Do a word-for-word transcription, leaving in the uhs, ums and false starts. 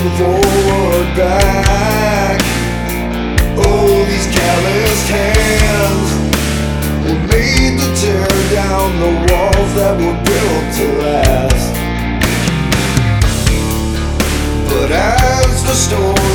looking forward back. Oh, these calloused hands were made to tear down the walls that were built to last. But as the storm